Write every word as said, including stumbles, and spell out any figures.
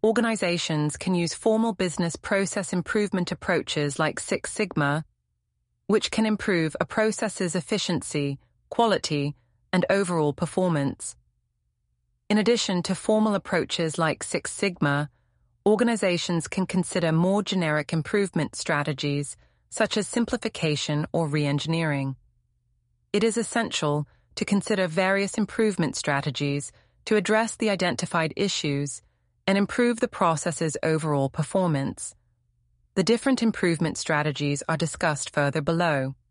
organizations can use formal business process improvement approaches like Six Sigma, which can improve a process's efficiency, quality, and overall performance. In addition to formal approaches like Six Sigma, organizations can consider more generic improvement strategies such as simplification or re-engineering. It is essential to consider various improvement strategies to address the identified issues and improve the process's overall performance. The different improvement strategies are discussed further below.